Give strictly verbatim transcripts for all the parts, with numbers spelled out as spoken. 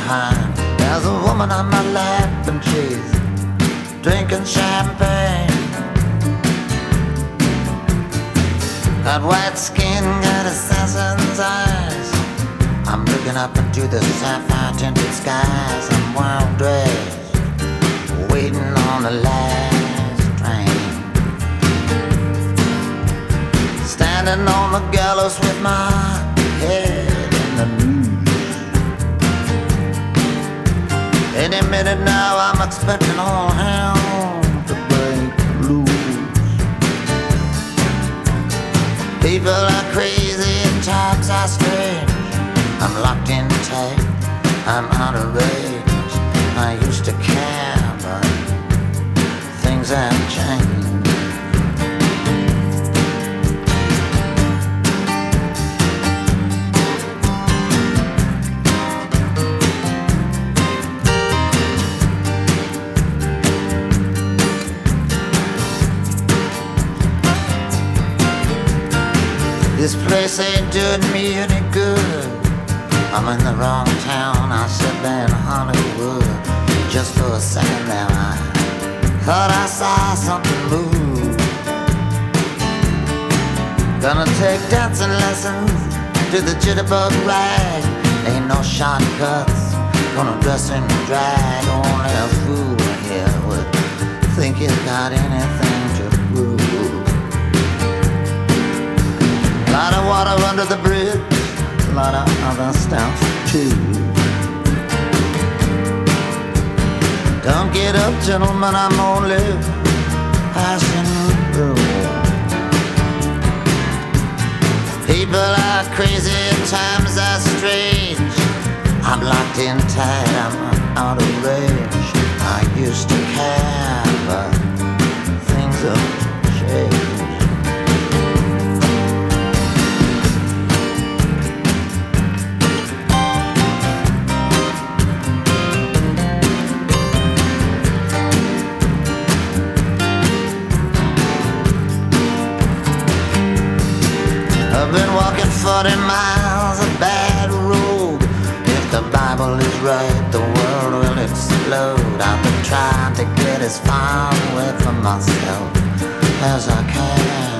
behind. There's a woman on my lap and she's drinking champagne. Got white skin, got assassin's eyes. I'm looking up into the sapphire tinted skies. I'm wild dressed, waiting on the last train. Standing on the gallows with my head in the news. Any minute now I'm expecting all hell to break loose. People are crazy and times are strange. I'm locked in tight, I'm out of range. I used to care, but things have changed. This place ain't doing me any good. I'm in the wrong town, I said in Hollywood. Just for a second there I thought I saw something move. Gonna take dancing lessons to the jitterbug rag. Ain't no shortcuts, gonna dress in drag. Only a fool here would think he's got anything to prove. Lot of water under the bridge, a lot of other stuff too. Don't get up, gentlemen, I'm only passing through. People are crazy and times are strange. I'm locked in tight, I'm out of range. I used to care, but things have changed. I've been walking forty miles of bad road. If the Bible is right, the world will explode. I've been trying to get as far away from myself as I can.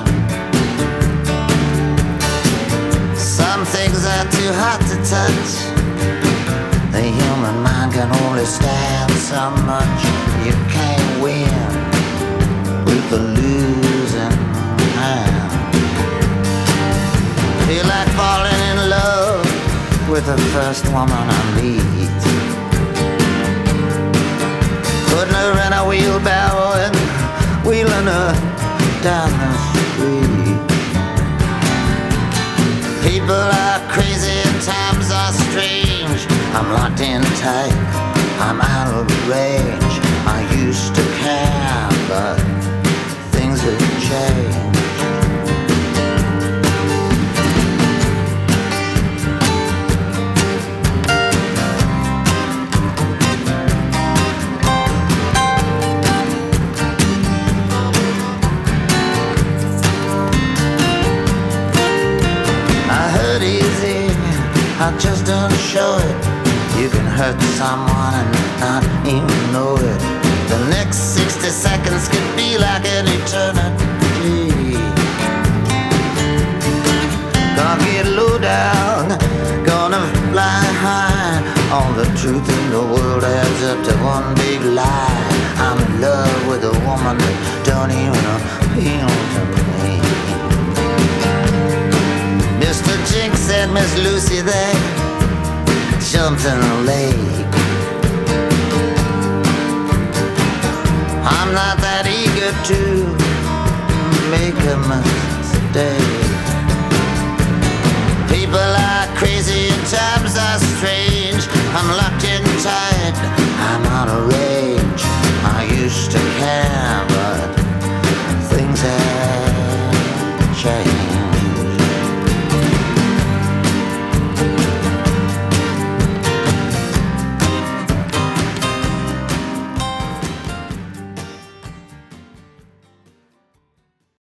Some things are too hot to touch. The human mind can only stand so much. You can't win with the losing hand. Feel like falling in love with the first woman I meet. Putting her in a wheelbarrow and wheeling her down the street. People are crazy and times are strange. I'm locked in tight, I'm out of range. I used to care, but things have changed. I just don't show it. You can hurt someone and not even know it. The next sixty seconds could be like an eternity. Gonna get low down, gonna fly high. All the truth in the world adds up to one big lie. I'm in love with a woman that don't even appeal to me. Mister Jinx and Miss Lucy, they jumped in the lake. I'm not that eager to make a mistake. People are crazy and times are strange. I'm locked in tight,